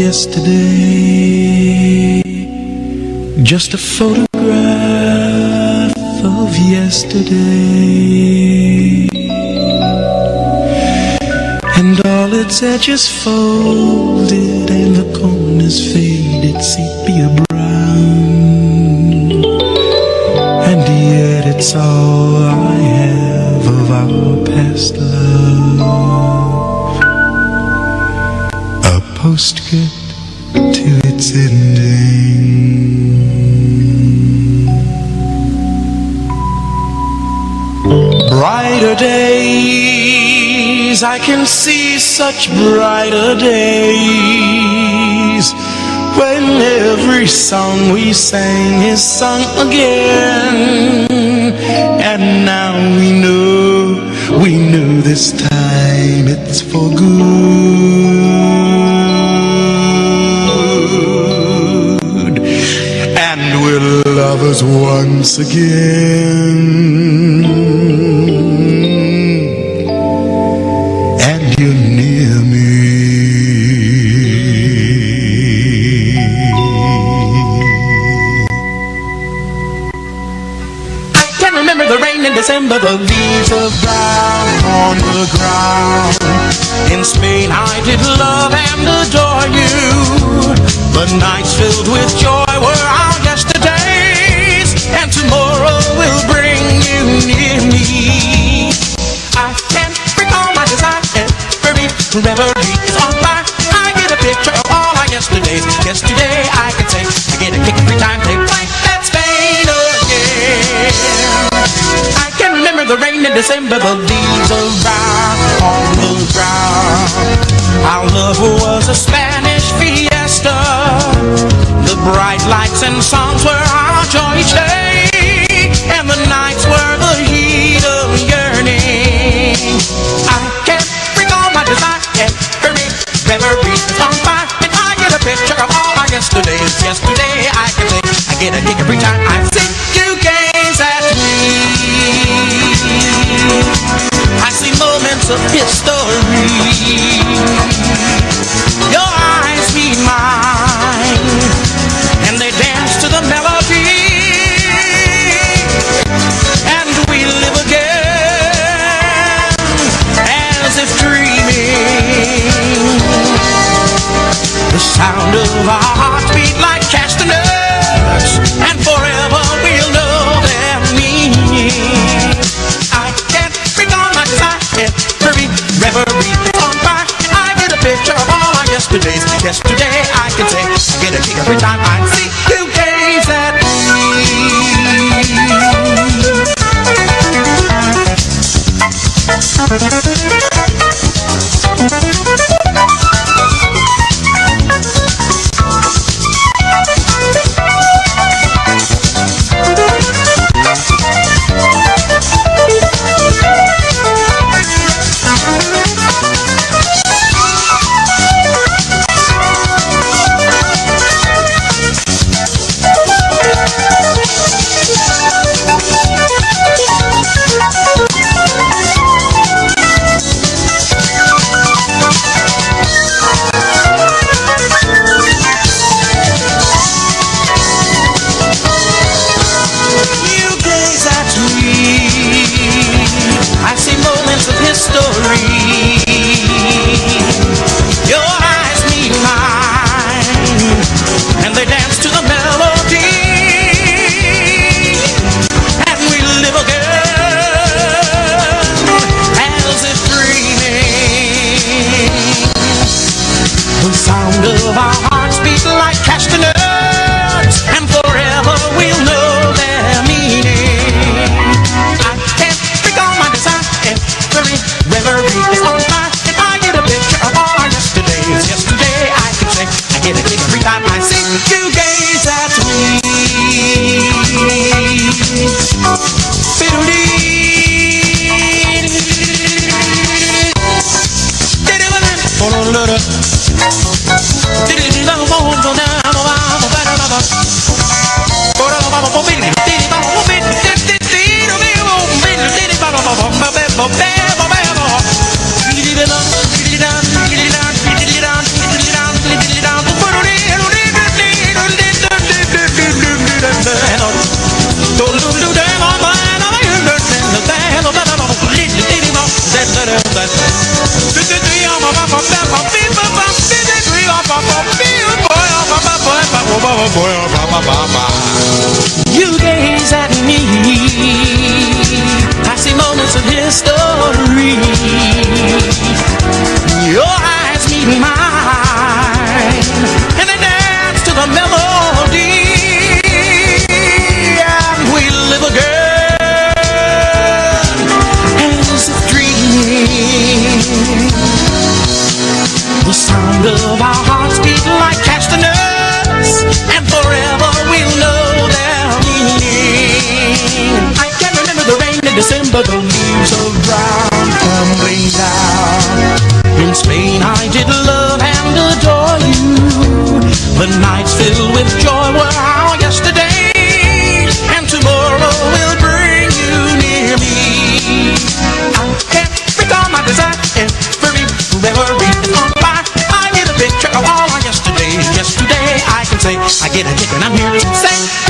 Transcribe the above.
yesterday, just a photograph of yesterday, and all its edges folded and the corners faded sepia brown, and yet it's all I have of our past love, a postscript to its ending. Brighter days, I can see such brighter days, when every song we sang is sung again. And now we know this time it's for good, and we're lovers once again. And you're near me. December, the leaves are brown on the ground. In Spain I did love and adore you. The nights filled with joy were our yesterdays, and tomorrow will bring you near me. I can't recall my desire, every reverie is on fire. I get a picture of all our yesterdays. Yesterday I can say, I get a kick every time they flight at Spain again. The rain in December, the leaves are brown on the ground. Our love was a Spanish fiesta. The bright lights and songs were our joy each day, and the nights were the heat of yearning. I can't bring all my desire, every reverie is on fire, and I get a picture of all my yesterdays. Yesterday I can say, I get a kick every time I see you gaze at me. I see moments of history. Your eyes meet mine, and they dance to the melody, and we live again as if dreaming. The sound of our hearts beat like castanets, and forever we'll know their meaning. Every reverie on fire, I get a picture of all our yesterdays. Yesterday I can say, I get a kick every time I see you gaze at me. You gaze at me, I see moments of history. Your eyes meet mine, and they dance to the melody, and we live again as if dreaming. The sound of our hearts beat like castanets, and forever we'll know their meaning. I can remember the rain in December, the leaves of brown tumbling down. In Spain I did love and adore you. The nights filled with joy were our yesterdays, and tomorrow will bring you near me. I can't recall my desire, every reverie is on fire. I get a picture of all our yesterdays. Yesterday I can say, I get a kick and I'm here to say